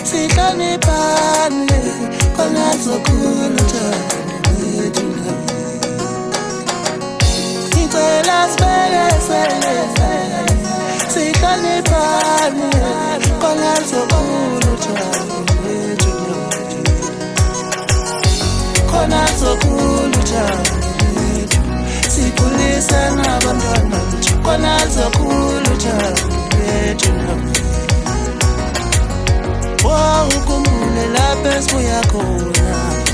sihloniphane khona sokhuluthando lethu ngicela sibekele sihloniphane khona sokhuluthando lethu khona sokhuluthando lethu sikhulisa nabantwana bethu khona sokhuluthando lethu ukhumbule lapho esibuya khona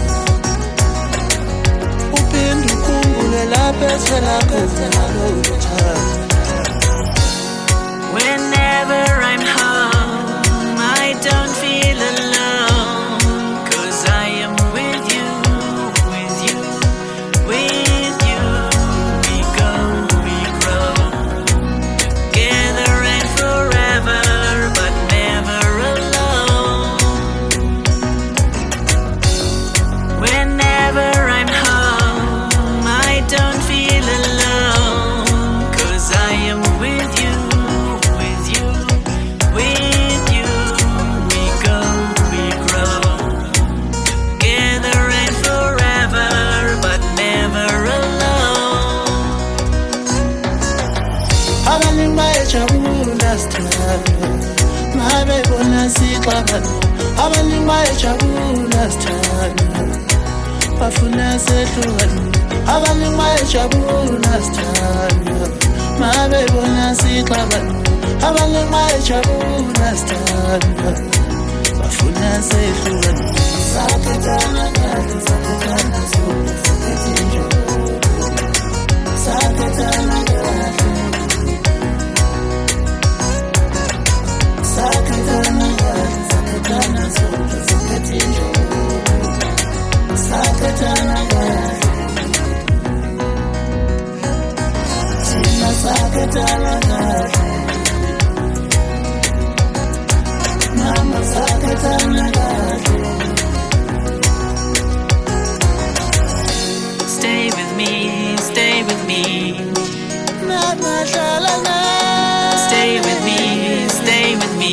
uphinde ukhumbule lapho esivela khona Whenever I'm home, I don't feel alone, 'cause I am with you, with you, with you. We go, we grow, together and forever, but never alone. Whenever I'm home, I don't feel alone, 'cause I am with you, with you, with you. We go, we grow, together and forever, but never alone. Abalima ejabula sithando mabe bona sixabana abalima ejabula sithando bafuna sehlukana abalima ejabula sithando mabe bona sixabana abalima ejabula sithando bafuna sehlukana sakhetana kahle sakhetana sonke sakhethe sakhetana kahle sakhetana kahle sakhetana sonke sakhethe sakhetana kahle thina sakhetana kahle mama sakhetana kahle Stay with me, stay with me. mama hlala nawe Stay with me, stay with me.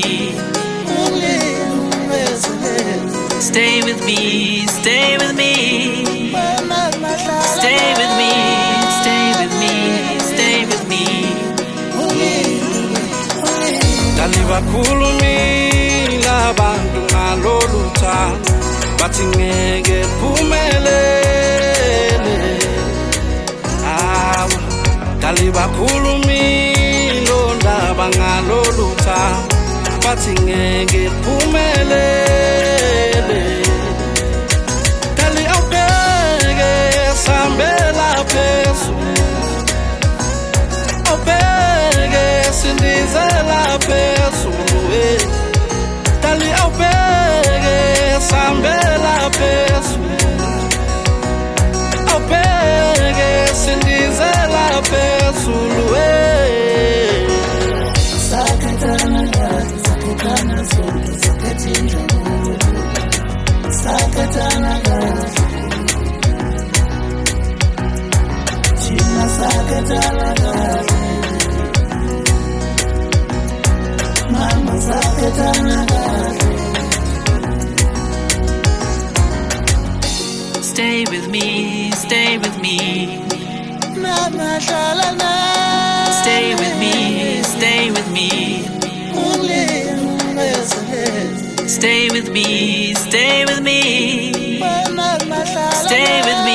Stay with me, stay with me. Stay with me, stay with me, stay with me. Dalibakhulumile abantu ngalolu thando bathi ngeke phumelele. Dalibakhulumile ondaba ngalolu thando bathi ngeke phumelele. Dali awubheke sambela phezulu awubheke sindizela phezulu Dali awubheke sambela phezulu awubheke sindizela phezulu sakhetana kahle sakhetana sonke sakhethe injabulo sakhetana kahle thina sakhetana kahle mama sakhetana kahle Stay with me, stay with me. mama hlala nawe Stay with me, stay with me. Stay with me, stay with me. mama hlala Stay with me.